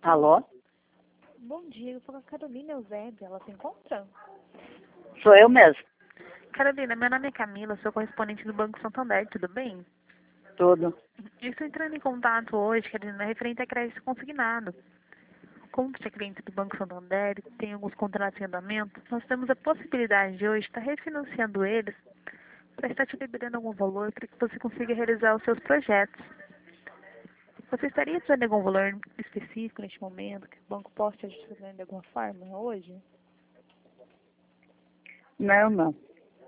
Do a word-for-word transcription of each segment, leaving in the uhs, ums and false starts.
Alô? Bom dia, eu sou a Carolina Eusébio, ela se encontra? Sou eu mesmo. Carolina, meu nome é Camila, sou correspondente do Banco Santander, tudo bem? Tudo. Eu estou entrando em contato hoje, Carolina, referente a crédito consignado. Como você é cliente do Banco Santander e tem alguns contratos em andamento, nós temos a possibilidade de hoje estar refinanciando eles para estar te liberando algum valor para que você consiga realizar os seus projetos. Você estaria precisando de algum valor específico neste momento, que o banco possa te ajudar de alguma forma hoje? Não, não.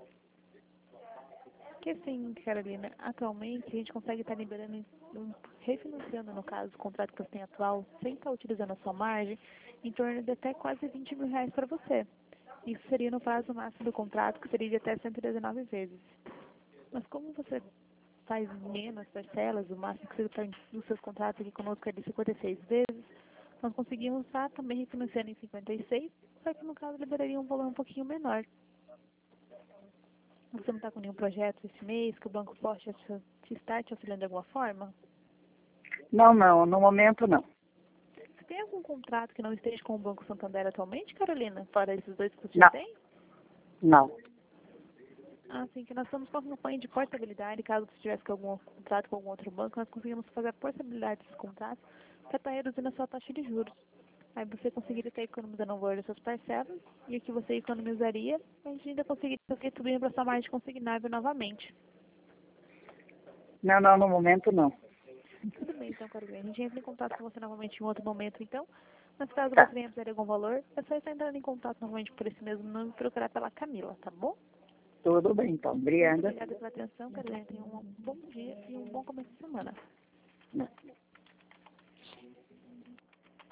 Porque assim, Carolina, atualmente a gente consegue estar liberando, um- refinanciando no caso, o contrato que você tem atual, sem estar utilizando a sua margem, em torno de até quase vinte mil reais para você. Isso seria no prazo máximo do contrato, que seria de até cento e dezenove vezes. Mas como você faz menos parcelas, o máximo que você tem nos seus contratos aqui conosco é de cinquenta e seis vezes, nós conseguimos estar também refinanciando em cinquenta e seis, só que no caso liberaria um valor um pouquinho menor. Você não está com nenhum projeto esse mês que o banco possa te te estar te auxiliando de alguma forma? Não, não. No momento, não. Você tem algum contrato que não esteja com o Banco Santander atualmente, Carolina? Fora esses dois que você já Não. tem? Não. Ah, sim, que nós estamos com a campanha de portabilidade. Caso você tivesse com algum contrato com algum outro banco, nós conseguimos fazer a portabilidade desses contratos para estar reduzindo a sua taxa de juros. Aí você conseguiria estar economizando o valor das suas parcelas e o que você economizaria, a gente ainda conseguiria retribuir para sua margem consignável novamente. Não, não. No momento, não. Tudo bem, então, Carolina. A gente entra em contato com você novamente em outro momento, então. Mas caso você Tá. venha precisar de algum valor, é só estar entrando em contato novamente por esse mesmo número e procurar pela Camila, tá bom? Tudo bem, então. Muito Obrigada. obrigada pela atenção, Carolina. Tenha um bom dia e um bom começo de semana. Não.